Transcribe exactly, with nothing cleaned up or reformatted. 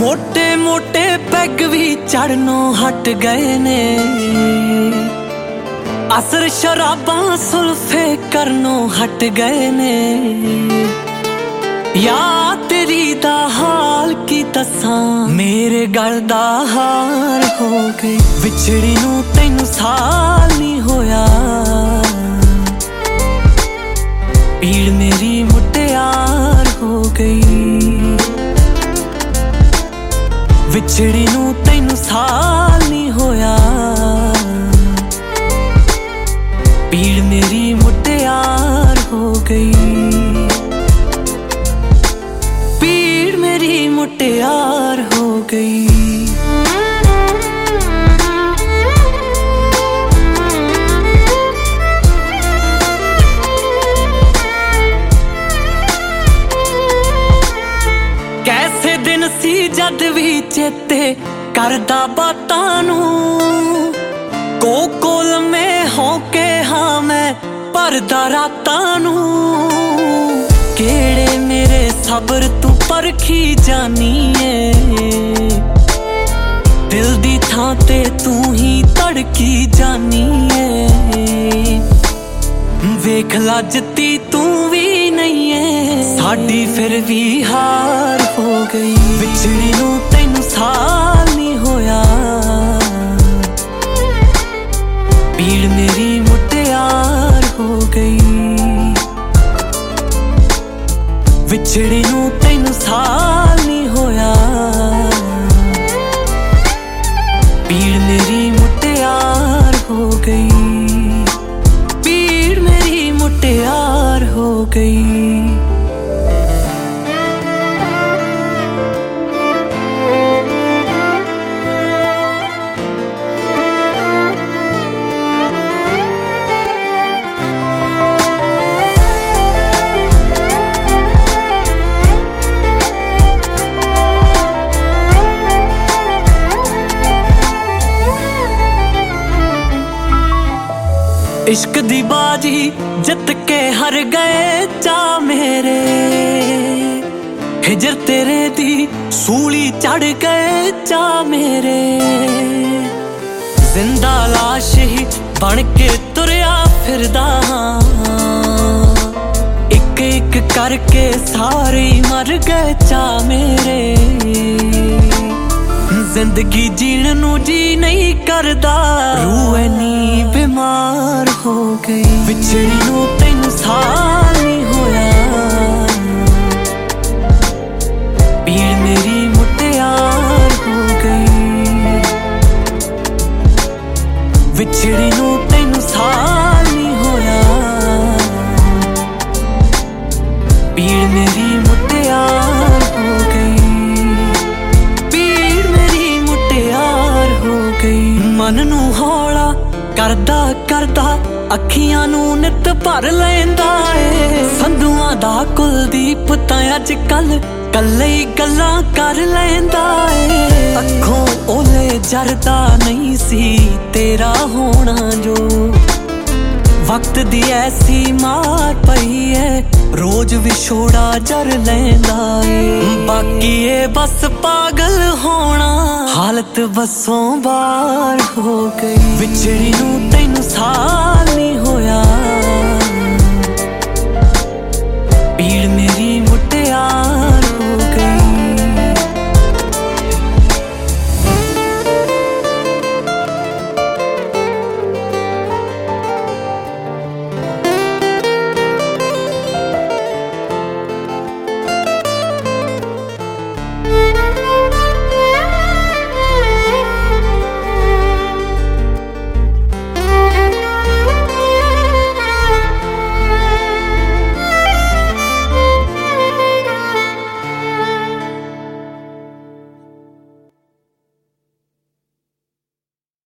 मोटे मोटे पैग भी चढ़नों हट गए ने, असर शराबां सुल्फे करनों हट गए ने। या तेरी दा हाल की दसां, मेरे गल दा हार हो गई। विछड़ी नूं तैनूं साल नहीं होया, पीड़ मेरी मुटियार हो गई। विछड़ी नूं तैनूं साल नहीं होया, पीड़ मेरी मुटियार हो गई। पीड़ मेरी मुटियार हो गई। कैसे दिन सी जद भी चेते करदा बातां नूं, को कोल में होके हाँ मैं भरदा रातां नूं। केड़े मेरे सबर तू परखी जानी है, दिल दी थां ते तू ही तड़की जानी है। वेख लजती तू भी नहीं है, साडी फिर भी हार हो गई। विछड़ी नूं तैनूं साल नहीं होया, पीड़ मेरी मुटियार हो गई। विछड़ी नूं तैनूं साल नहीं होया, पीड़ मेरी मुटियार हो गई। पीड़ मेरी मुटियार हो गई। इश्क दी बाजी जित के हर गए चा मेरे, हिजर तेरे दी सूली चढ़ गए चा मेरे। जिंदा लाश ही बन के तुरया फिरदा, एक एक करके सारे मर गए चा मेरे। जिंदगी जीण नूं जी नहीं करदा, रूह इन्नी बीमार हो गई। विछड़ी नूं तैनूं साल नहीं होया, पीड़ मेरी मुटियार हो गई। विछड़ी नूं तैनूं साल नहीं होया, पीड़ मेरी मुटियार हो गई। मन नूं हौला करदा करदा अखियां नूं नित भर लैंदा ए। संधुआं दा कुलदीप तां अज कल कल्ले ही गल्लां कर लैंदा ए। अखों ओले जरदा नहीं सी तेरा होना जो, वक्त दी ऐसी मार पई है रोज विछोड़ा जर लैंदा ए। बाकी ए बस पागल होना, हालत बसों बार हो गई। विछड़ी नूं तैनूं साल